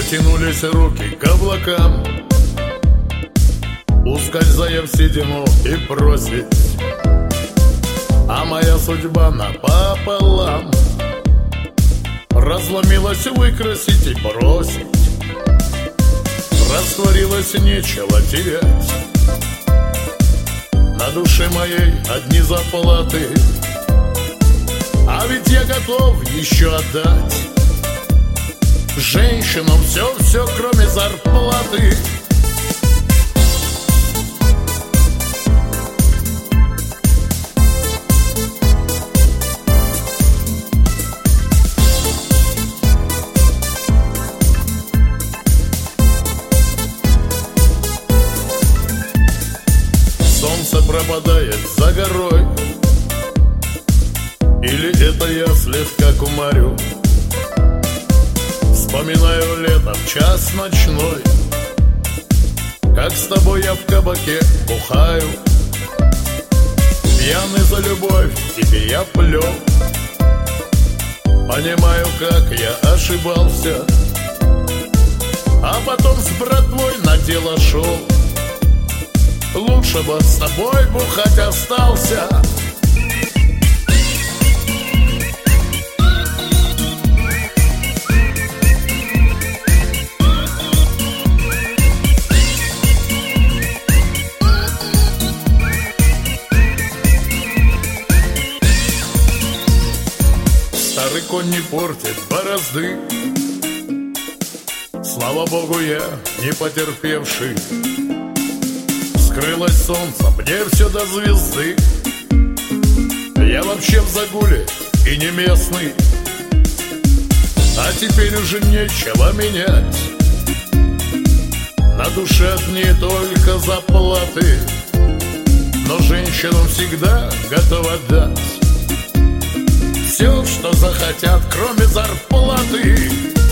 Потянулись руки к облакам, ускользая в седину и просить. А моя судьба напополам разломилась выкрасить и бросить. Растворилось, нечего терять. На душе моей одни заплаты, а ведь я готов еще отдать женщинам все, кроме зарплаты. Солнце пропадает за горой, или это я слегка кумарю? Вспоминаю лето в час ночной, как с тобой я в кабаке бухаю. Пьяный за любовь, тебе я плел. Понимаю, как я ошибался, а потом с братвой на дело шел. Лучше бы с тобой бухать остался. Старый конь не портит борозды, слава богу, я не потерпевший. Скрылось солнце, мне все до звезды. Я вообще в загуле и не местный, а теперь уже нечего менять. На душе одни только заплаты, но женщинам всегда готов отдать все, что захотят, кроме зарплаты.